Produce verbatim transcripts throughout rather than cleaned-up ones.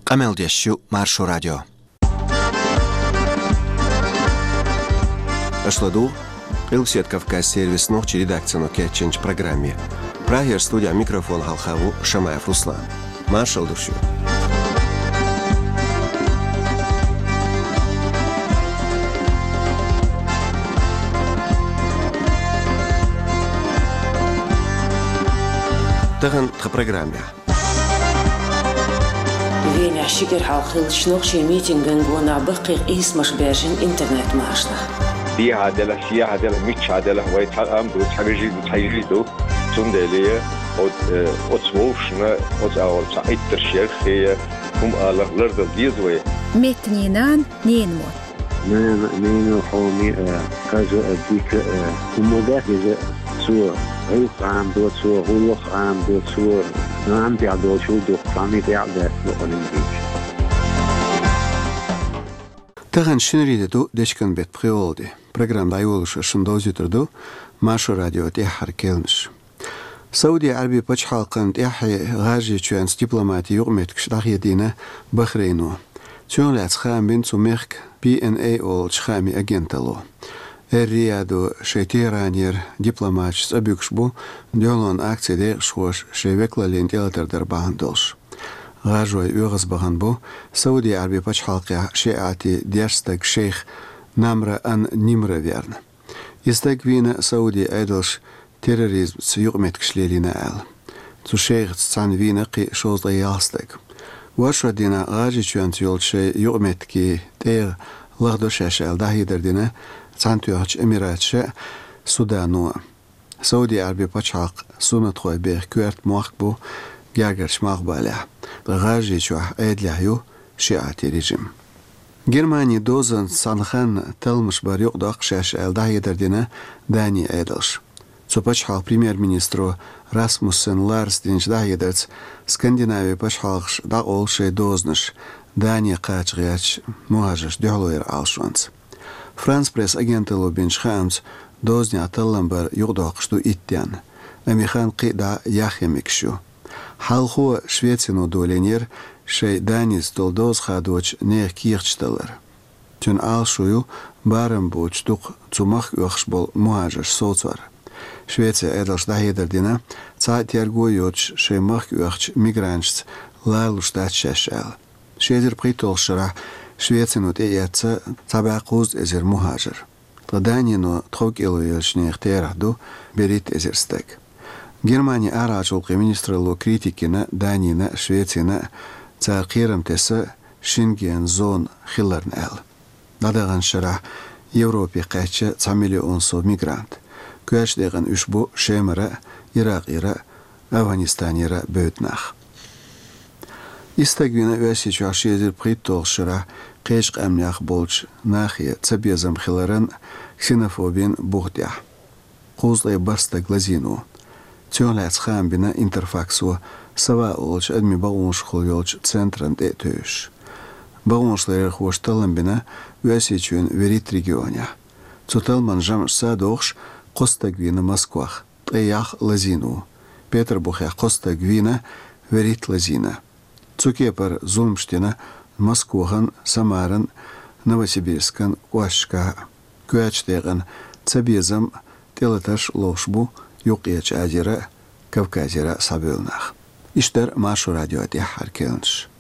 Qameldeshu Marsho Radio. Ашладу, Илсет Кавказ сервис ночи редакция Кетченч программе. Прагер студия микрофон Халхаву Шамаев Руслан. Маршал душу. Таган в программе. Веня шикер халхил шнохши митинген гона бақиқ исмаш бержин интернет машна. دي عدالة في عدالة مش عدالة ويتحقق دو تحجي تحجي دو تندلية أو أو تسووشنا أو أو تعيد ترشيخ هي هم على الأرض الديزوي متنينان نينمو نين نين حومي كذا ديك هم ده سو عيق عام دو سو غلق عام دو سو نعم بيعدو شو دو فامي بيعدو الأولمبيك Таган шинриду дешкан бет приолди. Программа дайолуша шундозитрду Машу радио тихар келмш. Саудия Арабия пачхалкан тихи гажи чуанс дипломати югмет кшдахидина Бахрейну. Чунлац хам бин цумерк би эн эй ол чхами агентало. Эрриаду шейтиранер дипломат сабюкшбу дёлон акциде шош шевекла лентелатер бахандолш. غاجوي يغز بغنبو سعودي عربي باش حلقة شيعاتي ديرستك شيخ نمرة أن نمرة فيرن يستك فينا سعودي أيدلش تيروريزم سيقمت كشليلينا آل تو شيخ تسعن فينا قي شوز ضيالستك واشو دينا غاجي چوان تيول شي يقمت كي تيغ لغدو شاشال داهي دردينا تسعن تيوهج اميرات شي سودانو سعودي عربي باش حلق سونة خوي بيخ كوارت موخبو جاگرش مقبله غاجی چوه ایدلیو شیعتی رژیم. گرمانی دوزن سانخان تلمش بر یق داغ شش الدهی دردینه دانی ایدلش. سپاش حال پریمیر مینیسترو راسموسن لارس دینج دهی درد سکندیناوی پاش حالش داغ اولش دوزنش دانی قاچ غیاچ مهاجش دهلویر آلشونز. فرانس پرس اگنتلو بینش خامز دوزنی اتلم بر یق داغشتو ایتیان. امیخان قیدا یاخیمکشو. حالخو شويتسينو دولينير شي دانيز دولدوز خادوش نير كيرچتلر. تون آل شويو بارم بوچ دوق تسومخ يوخش بول مهاجش سوتور. شويتسي ايدلش دهي دردينا تا تيرگو يوچ شي مخ يوخش ميگرانشت لالوش دات شاشال. شيدر بريتول شرح شويتسينو تياتسا تاباقوز ازر مهاجر. تدانينو تخوك إلو يلش نير تيرهدو بريت ازر ستك. Германия арачулқи министрлу критикина Данина Швецина царқирам теса Шенген зон хилларн эл. Дадаган шара Европе қача цамиллион со мигрант. Көш деган үшбу Шемара, Ирак ира, Афганистан ира бөтнах. Истагвина өсі чашезір приттол шара қешқ әмнях болч нахия цабезам хилларан ксенофобин бухдях. Қузлай баста глазину. Тёлац хам бина интерфаксу сава олч адми багунш хулёлч центран де төш. Багуншлар хошталан бина үсичүн верит регионя. Цуталман жам садохш Костагвина Москвах. Тәях лазину. Петербург Костагвина верит лазина. Цукепар Зулмштина Москвахан Самаран Новосибирскан Уашка. Куачтеган Цабезам Телаташ Лошбу Юқияч азира Кавказира сабылнах. Иштер Машу радио тихар келнш.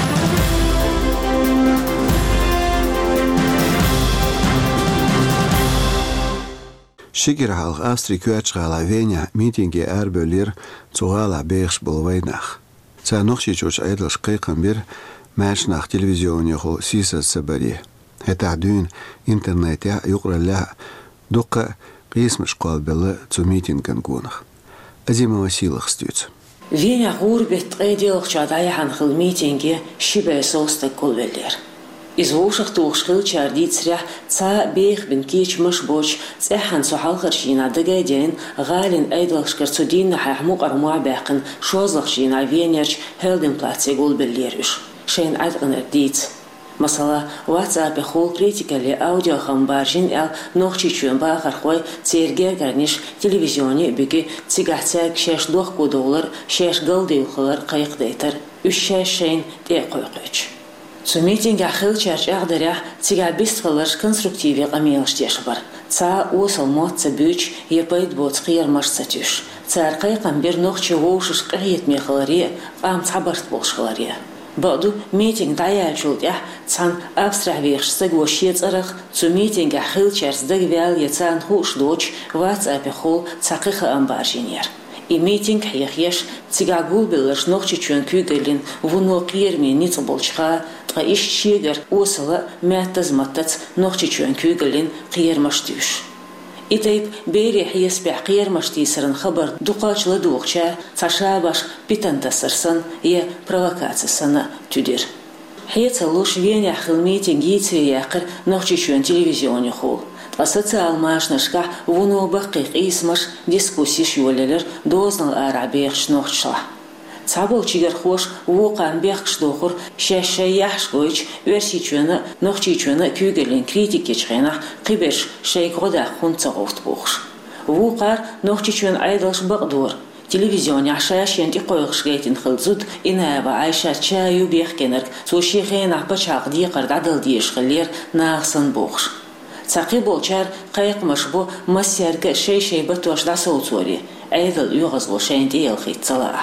Шигер халх Австрия куач гала Веня митинги әрбөлер цугала бейхш болвайнах. Ца нохши чоч айдлш қиқын бир мәшнах телевизионе хол сиса сабари. Это дюн интернете юқралла дуқа قيسمش قال بلا تميتين كان كونخ أزيما وسيلة خستيوت Веня гурбет قيديلخ شادايا عن خل ميتينجي شبه سوستك كل بلير إزوشخ توخشخل شارديت سريح تا بيخ بن كيش مش بوش تسحن سحال خرشينا دقايدين غالين أيدلخ شكرتودين نحيحموق أرموع باقن شوزلخ شينا فينيرش هيلدين بلاتسي قول بليرش شين عدقن رديت مثلا واتساب خول كريتيكالي أوديو خمبارجين أل نوخشي چون باخر خوي تيرجر غرنيش تلفزيوني بيجي تيجاتاك شاش دوخ دولار شاش قلدي وخلر قيق ديتر وشاشين تيقويقوش سميتين غاخل شاش أقدريح تيجا بيستفلش كونستركتيفي قميلش تيشبر تا وصل موت تبيج يبيد بوت خير مش ستيش تا قيقم بير نوخشي ووشش قريت ميخلريه قام تعبرت بوش خلريه بعدو ميتينغ دايال جولديح تان أبسترح بيخشتك وشيت أرخ تو ميتينغ أخيل شارز دقبال يتان خوش دوش واتساب خول تاقيخ أمبارجينير إي ميتينغ حيخيش تيقاقول بلش نوخشي چون كيوغلين ونو قيرمي نيتبولشخا تغا إيش شيغر وصلا ماتز ماتت نوخشي چون كيوغلين قير مشتوش إتيب بيري حيس بعقير مشتي سرن خبر دوقاش لدوقشا تشابش بيتن تسرسن يه بروفوكاتسن تدير حيت لوش وين يخل ميتينغ يتي يقر نوخشي شون تلفزيوني خو تسوциал машнашка ونو بقيق اسمش ديسكوسيش يوللر دوزن العربيخش نوخشلا تعبول چيگر خوش وقام بيخش دوخر شاشه يحشويش ورسي چونه نوخشي چونه كيوغلين كريتيك يچخينا قبش شي غدا خون تغوت بوخش وقار نوخشي چون ايدلش بقدور تلفزيون عشاش ينتي قويخش غيتن خلزود إنها عايشة تشايو بيخكنرك سوشي خينا بچاق دي قرد عدل ديش خلير ناغسن بوخش تعقيبول چار قيق مشبو مسيرك شي شي بتوش دا سوتوري ايدل يغزلو شينتي يلخيت صلاح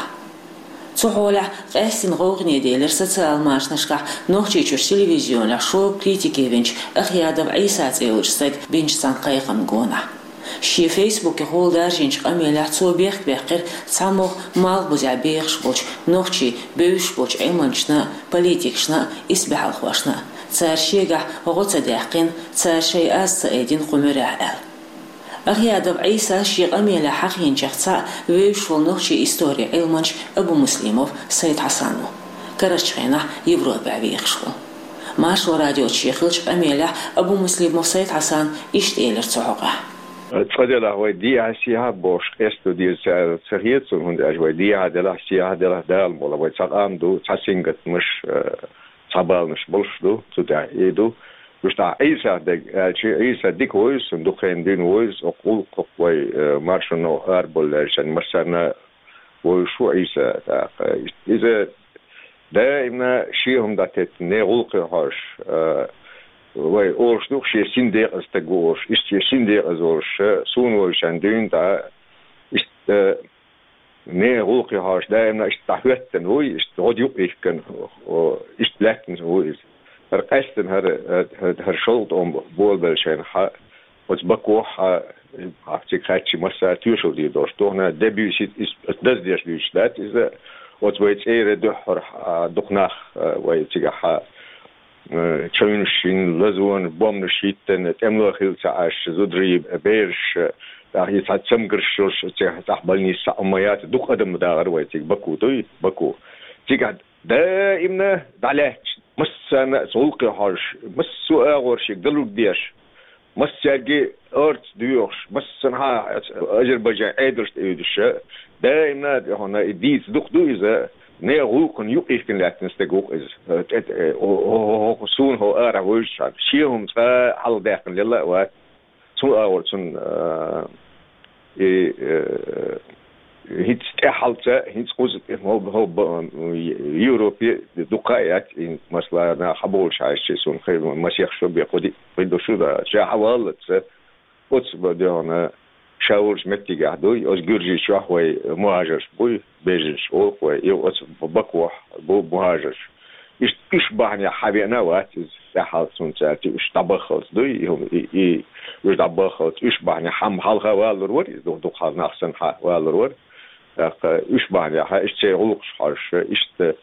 تحولع قاسين غوغني ديلر سوциал машнашка نوخشي چوش تلفزيون شو كريتيكي بنش اخيادب عيسات ايلجسك بنش سان قيقم غونا شي فيسبوك هول دارجينش قميلع تو بيخ بيخير تامو مال بوزع بيخش بوش نوخشي بيوش بوش ايمانشنا بوليتيكشنا اسبحال خواشنا تار شيغا غوتا داقين تار شي اس ايدين قمرع ال أغيادب عيسى شيخ أميلة حقين شخصا ويشول نوخشي إستوري علمانش أبو مسلموف سيد حسانو كرشخينا يبرو بعبيخشو ماشو راديو تشيخلش أميلة أبو مسلموف سيد حسان إشتيلر تحقه تفضل هو دي عسيها بوش قستو دي سريت هند أجوي دي عدلا سيها دلا دال مولا وي تقام دو تسينغت مش صبال مش بلشدو تدع يدو وشتا عيسى دك عيسى ديك ويس ندخين دين ويس أقول قوي مارشنو أربل عشان مرسنا وشو عيسى إذا دائما شيهم داتت نغلق هاش وي أورش دوخ شيء سندق استجورش إشتي سندق أزورش سون وشان دين دا إشت نغلق هاش دائما إشتحوتن وي إشتغديو إيشكن وإشتلاتن ويس رقستن هر هر شلط أم بول بالشين ح وتبقوح عفتك خاتشي مسا تيوشل دي دوش توهنا دبيوشيت دز ديش بيوشلات إذا وتبيت إير دحر دقناخ ويتجح تشينشين لزون بومنشيتن تملو خيل تعاش زودري بيرش هي تسمقرش تحبلني ساميات دق ادم داغر ويتك بكو توي بكو تيقعد دائما دعلات مسنا سولقي هارش مسو اغورش دلو ديش مسجي ارت ديوش مسنها اذربيجان ادرس ايدش دائما هنا ديز دق دويزه nee roken juk ik kan laten steken is het ho zo'n ho era woord شيهم على داخل يلا و سو اور سن هيت حالته هيت قوز هو هو يوروبي دقائق in مثلا انا حبول شايش سون خير مسيخ شو بيقودي بده شو ده جا حوالت وتس بدون شاورش متي قاعدوي أو جورجي شوي مهاجر بوي بيجش أو بوي يو أس بقوح بو مهاجر إيش إيش بعني حبينا واتز سحال سنتاتي إيش طبخت دوي يوم إي إيش طبخت إيش بعني حم حلقة والرور دو دو خال نحسن ح والرور إيش بعني ح إيش تقولش حرش إيش ت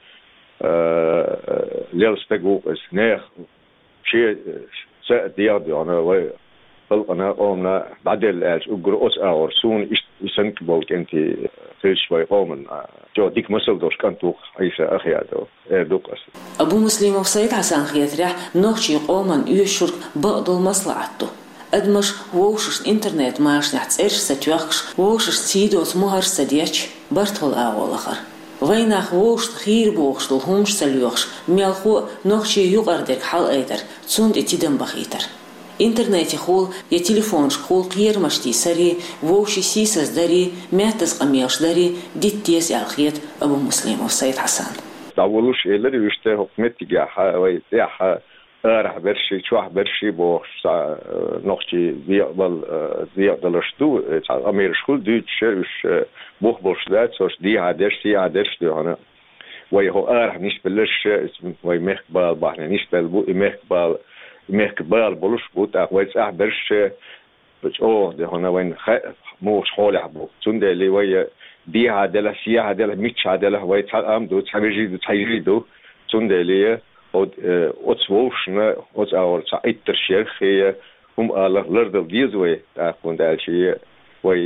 ليلستجو إسناخ شيء سأديادي أنا وي أنا أمنا بعدل أج أجرؤس أورسون يسنك بولك أنت في شوي قومن جو ديك مسل دوش كنتو عيسى أخي هذا دوك أصلا أبو مسلم وسيد حسن خياترح نوشي قومن يشرك بعض المصلحته أدمش ووشش إنترنت ماش نحت إيش ستوخش ووشش تيدوت مهر سديش برتول أول آخر وينخ ووشت خير بوخشتل هونش سليوخش ميالخو نوخشي يقردك حال ايدر تسوند اتدم بخيتر انترنتي خول يا تليفونش خول قير مشتي سري ووشي سيسس داري ماتز قمياش داري ديت تيز الخيط ابو مسلم وسيد حسن داولوش إلري ويشته حكمتي جاها ويتياها أرح برشي شوح برشي بوخش نوخشي زيقبل زيقبلشتو أمير شخول ديت شرش بوخ بوشلات سوش دي عادش دي عادش دي هنا ويهو أرح نيش بلش وي مخبال بحنا نيش بلبو مخبال مخبال بلوش بوت ويس أح برش بس أوه ده هنا وين خ موش حول حبو تونده اللي ويا دي عادله سي عادله ميتش عادله ويت أم دو تحجي دو تحجي دو تونده اللي od otsvošna od our saiter sherkhie um alla lerdel dizwe ta kundalchi way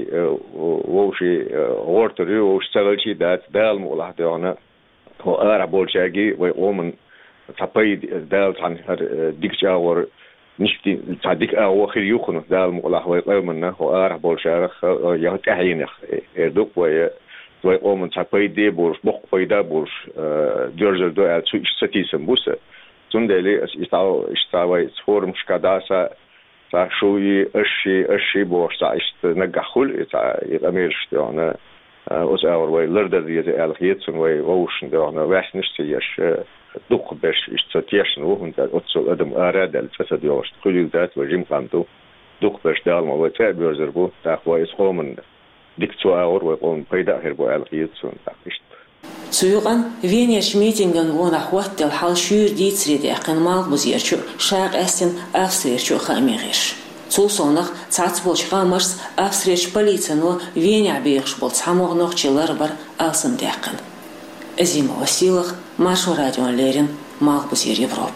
woshi ortori wosh sagalchi dat dal mulahdana ho ara bolchagi way omen tapay dal tan dikjawar nishti tadik aw khir yukhnu dal mulah way qawmna ho ara bolshakh ya tahin erduk way way omen tapay de bors bok fayda bors dörzer do al su istatisem busa tundeli istaw istaway forum shkadasa sa shoyi ashi ashi bors sa ist nagakhul ta yamirsh ona os our way lerder die al hitsen way ocean do ona westnish yes duk besh istatiesh no und otso adam aradel fasadiosh khulil dat wajim qamtu duk besh dal mo way börzer bu ta way schomen ديكتو اور وقوم بيدا هربو الغيتسون تاقشت سويقان فينيش ميتينغان غونا حوات الحال شور ديتسري دي اقن مال بزيرشو شاق استن افسريرشو خاميغيش تو صونخ تاعت بولش خامرس افسريرش بليتنو فينيع بيخش بولت حموغ نوخشي لربر السن ديقن ازيما وسيلخ مارشو راديون ليرين مال بزير يوروب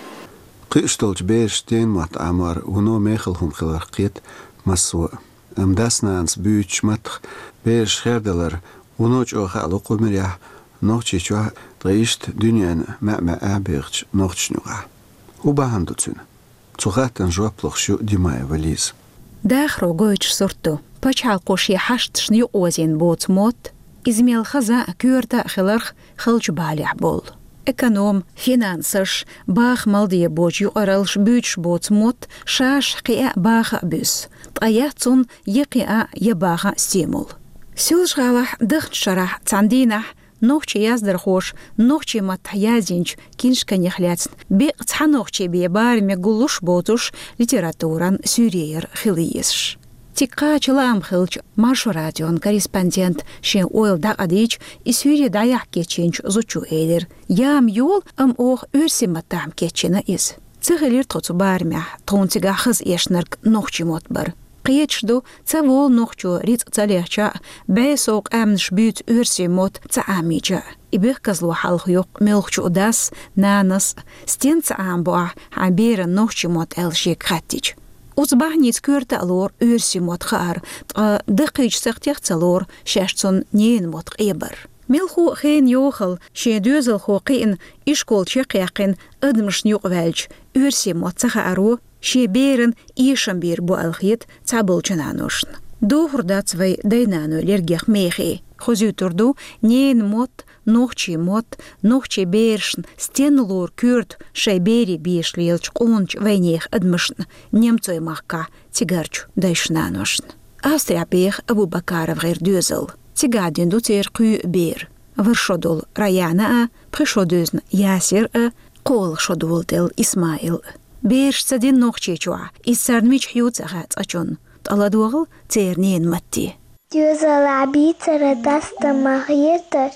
قيشتولج بيرشتين مات عمار ونو ميخلهم خلرقيت مسوا ام داسنانس بيوش متخ بيرش خيردلر ونوش اوخا لقو مريح نوخشي شوح طيشت دنيان ما ما ابيغش نوخش نوغا وباهندو تسون تسوغاتن جوابلوخ شو ديماي وليز داخرو غويتش سورتو بچال قوشي حشتش نيو اوزين بوت موت ازميل خزا كورتا خلرخ خلج باليح بول эконом, финансыш, бах малдия бочью оралш бюч боц мот, шаш қия баха бюс, таяцун еқия ебаха стимул. Сюлш галах дыхт шарах цандинах, нохчи яздыр хош, нохчи мат язинч, киншка нехляцн, бе цха нохчи бе барме гулуш ботуш литературан сюрейер хилиесш. Тика чылам хылч Маршу радион корреспондент шен ойл да адич и сюре даях кеченч зучу эйлер. Ям юл ам ох үрсиматам кечена из. Цыгылер тоцу бармя, тонцыга хыз эшнерк нохчимот бар. Қиечду цавол нохчу риц цалехча, бэйсок амнш бют үрсимот цаамича. Ибех казлу халх юк мелхчу удас, нанас, стен цаамбуа, абера нохчимот элшик хаттич. Узбахниц курта лор үрси мотхар, дықич сақтех цалор, шашцон нейн мотх эбар. Мелху хейн йохал, ше дюзел хо қиин, ишкол чеқяқин, ыдмш нюк вэлч, үрси мотцахару, ше берін ишам бир бу алхит цабыл чананушн. Дохурда цвай дайнану лергех мехи. Хозю турду нейн мот, нохчи мот, нохчи бершн, стен лор кюрт, шай бери бишлилч қонч вайнех адмышн, немцой махка, тигарчу дайшнанушн. Австрия пех Абу Бакаров гайр дюзел. Тигадин ду тер күй бер. Варшодул Раяна а, пришодузн Ясир а, қол шодул тел Исмаил. Берш цадин нохчи чуа, иссарнмич хьюцаха цачун. Таладугл цернен матти. Дюзел абитера даста магиеташ,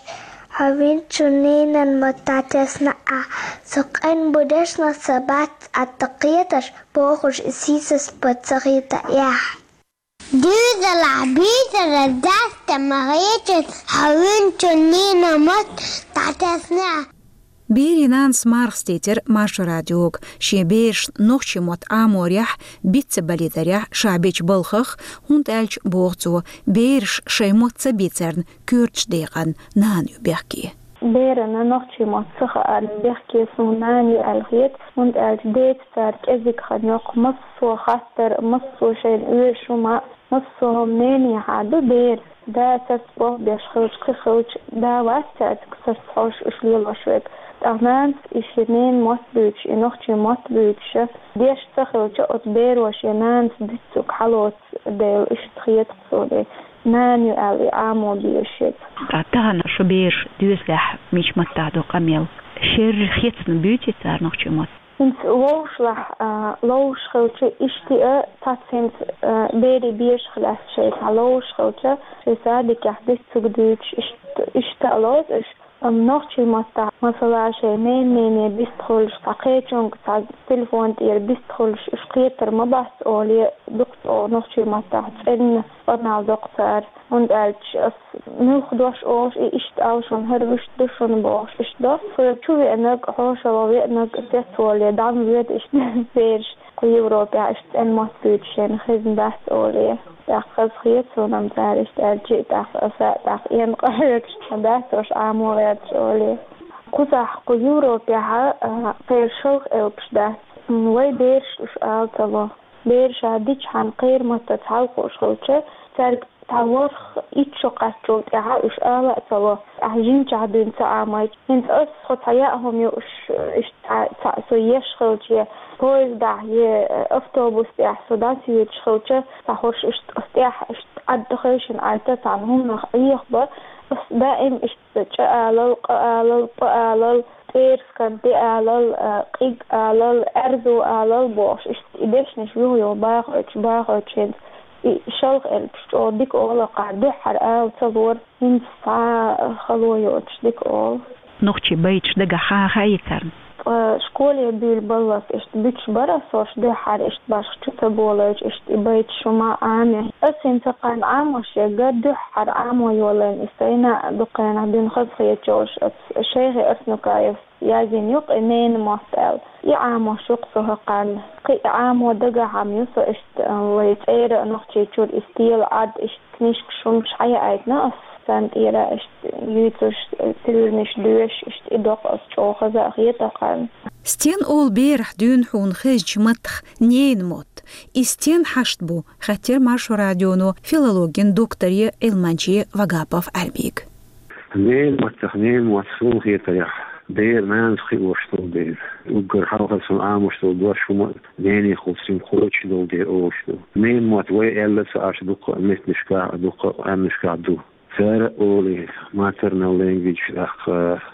Хавинчунейнан мататесна а сокэн будешна сабат атакиеташ бохуш сисес пацарита я. Дюзел абитера даста магиеташ, Хавинчунейнан мататесна. Биринан смархстетер Маршу радиог, ше берш нохчи мот аморях, битце балидарях, шабеч балхах, хунд элч бохцу, берш шеймот цабицерн, кюрч деган, нан юбехки. Берена нохчи мот саха ан бехки сунани алхит, хунд элч дейт царк эзик ханьок, массу хастер, массу шейн уешума, массу мени хаду бер, دا سبب بيشخوش كخوش دا واسعت كسرحوش إشليل وشوك أغنانس إشينين مطبوش إنوخشي مطبوش ديش تخوش أتبير وشينانس ديسوك حلوت ديل إشتخيط قصودي نانيو ألي عامو بيشيك تعتانا شبير دوزلح ميش متعدو قميل شير خيطن بيوتي تار نوخشي مط انت لوشلح لوش خوتش اشتئ تاتسنت بيري بيش خلاص شيء لوش خوتش رسالك يحدث تقديش اشتقلوز اش نوخشي مطع مثلا شيء مين مين بيستخلش تقيتشون كتاع تلفون تير بيستخلش اشقيتر مباس اولي دكتور نوخشي مطع تسألن قرنا دكتور und als es noch durch aus ist auch schon herwischt schon bosch ist das für chuve enak hoş aber enak testole dann wird ich sehr Europa ist ein Mastbütchen hisen das ole da gefriert so dann sag ich der geht das das ein gehört das das amor ole kuzah ku Europa ha für شوق البشدات وي بيرش alta بيرش ديش عن قير ما تتعلق شوچه ترك تعورخ إيش قصدوا تعايش آلا سوا أهجين جادين تعامل إنت أص خطاياهم يوش إش تعسويش خلتي بوز دعية أفتوبوس تعسو داسي يتشخلتي تحوش إش أستيح إش أدخلشن عالتات عنهم نخ يخبر بس دائم إش تجعلل قالل قالل تيرس كان تقالل قيق قالل أرزو قالل بوش إش إديش نشوه يوباخوش باخوش شلخ البشتو ديك أول قاعدة حرقة وتصور من ساعة خلويوش ديك أول نوخشي بيتش دقا خا خايتر شكولي بيل بلس اشت بيتش براسوش دي حر اشت باش شتا بولج اشت بيتش شما عامي اسين تقان عاموش يقد دي حر عامو يولين استينا دقينا بين خصخي جوش الشيخي اسنو كايف يازين يوق انين موسال يعامو شقصه قال قي عامو دقا عام يسو اشت ويتعير نوخشي تشور استيل عاد اشت نيشك شمش حيا ايتنا سانت إيرا إشت يوتش تلنش دوش إشت إدوق أسجوخ زاخية قان ستين أول بيرح دون حون خيج متخ نين موت استين حشت بو خاتر مارشو راديونو فيلولوجين دكتوري إلمانجي وغابوف عربيك نين متخ نين موتسون خير تريح دير مان خي وشتو دير وقر حلقة سمعام وشتو دوش وما نيني خلصين خوش دو دير اوشتو نين موت وي إلا سأش دوق مثل نشكا دوق أم نشكا دو سارة أولي maternal language أخ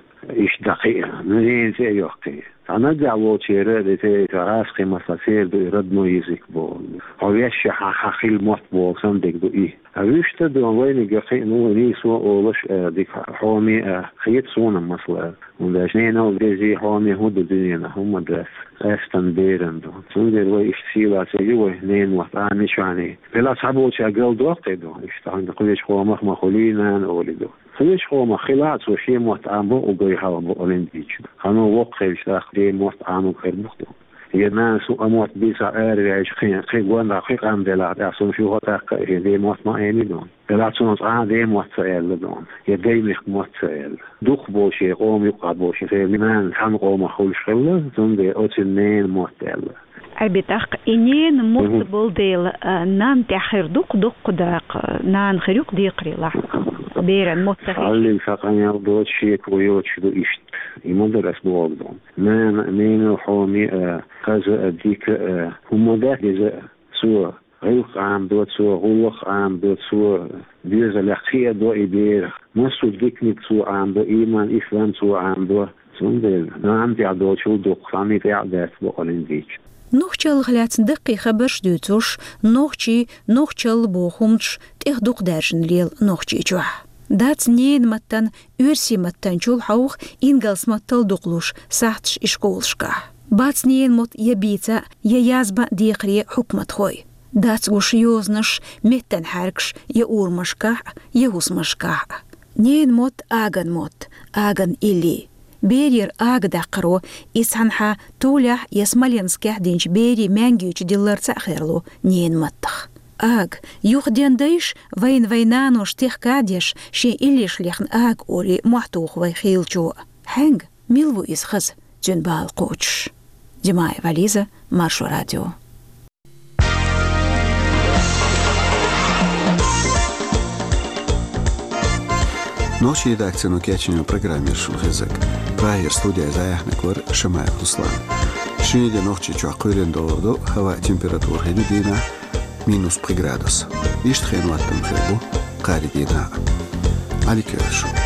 إيش دقيقة نين زي يوقي أنا دعوة شيرة دي تراسخي مسافير دو يرد ميزك بول أو يشح حخيل موت بول سندك دو إيه أويش تدو وين يقخي نو نيسو أولش ديك حومي خيط سونا مثلا ونداش نينا وديزي حومي هود الدنيا هم درس أستن بيرن دو سندر ويش سيلا سيجوه نين وطاني شواني بلا صعبو شاقل دوقي دو إشتغن قليش حومخ مخولينا أولي دو خليش حومة خلات وشي موت عامو وقويها وقولين ديش خانو وقخي شتاق دي موت عامو خير مختو يمان سوء موت بيسا آري عيش خين خين قوان دقيق عام دلات أحسن شو هتاق دي موت ما ايني دون دلات سنوات عام دي موت سائل دون يدي ميخ موت سائل دوخ بوشي قوم يقع بوشي خير لمان حم قوم خولش خيولة زن دي اوتنين موت ديال أبيتاق إنين موت بولديل نان تأخير دوق دوق داق نان خيروق ديقري لحق بيرن موت تخير علي الفاقان يالدوت شيك ويوتش دو إشت يمدر أسبوع دون مان مين وحومي قازة أديك هم داك جزاء سوى غيوق عام دوت سوى غلق عام دوت سوى بيزا لقية دو إبير نسو ديكنيك سوى عام دو إيمان إسلام سوى عام دو سندل نعم تعدو شو دوق فاني تعدات بقلن ديك نوخشل خلات دقي خبرش دوتوش نوخشي نوخشل بوخمش تيه دوق دارجن ليل نوخشي جوح دات نين متن يرسي متن جول حوخ إنجلس متل دوقلوش ساعتش إشكولشكا بات نين مت يبيتا ييازبا ديقري حكمة خوي دات غوش يوزنش متن حركش يأورمشكا يهوسمشكا نين مت آغن مت آغن إلي بيرير آغ داقرو إسحنحا تولح يسمالينسكح دينش بيري مانجيوش ديلرца خيرلو نين متخ آغ يوخ دين ديش وين وينانوش تيخ كاديش شي إليش ليخن آغ أولي محتوخ ويخيلجو حنگ ميلو إسخز جنبال قوتش جماعي واليزة مارشو راديو Ночи редакцию кечению программе Шулхезек. Прайер студия Заяхнеквар Шамай Руслан. Шинеде ночи чуакуйлен долорду хава температура хедидина минус три градуса. Ишт хенуаттам хебу каридина. Аликершу.